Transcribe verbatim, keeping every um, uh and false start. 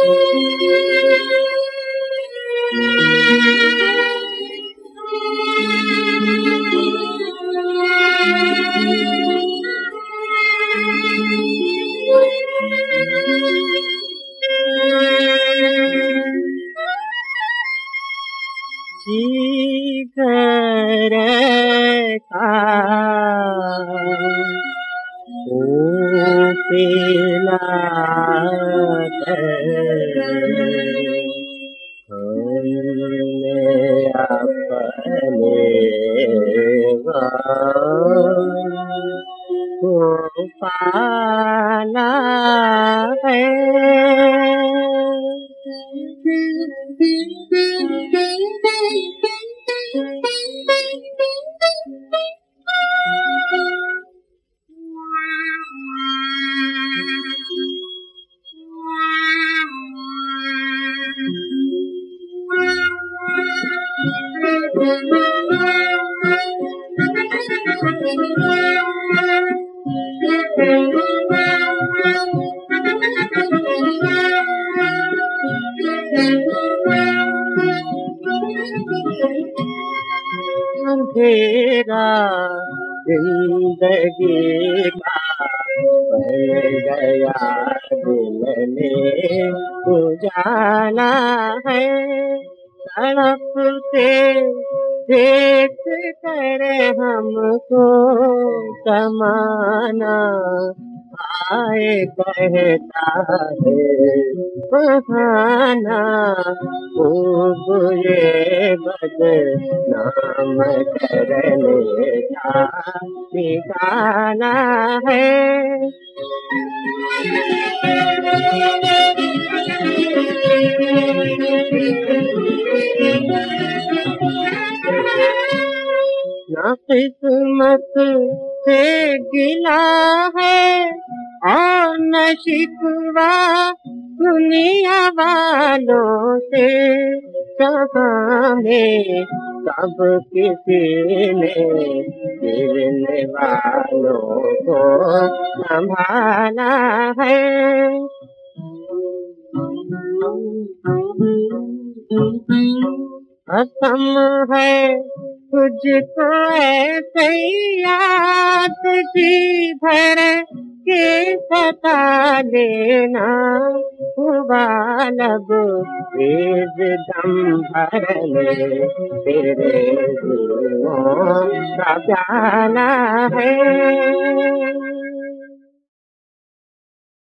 जीगर का पेला हमने अपने को पाला है। अंधेरा जिंदगी का बन गया, दिल में उजाला है। तड़पते देख कर हमको समाना आए कहता है बहाना, खूब ये बदनाम करने का ठिकाना है। ना किस्मत से गिला है और न शिकवा दुनिया वालों से, जहाँ में सब किसी ने गिरने वालों को संभाला है। कसम है तुझको ऐसे याद जी भर के सता लेना, हुआ लब तेज दम भर ले तेरे दिलों का प्याला है।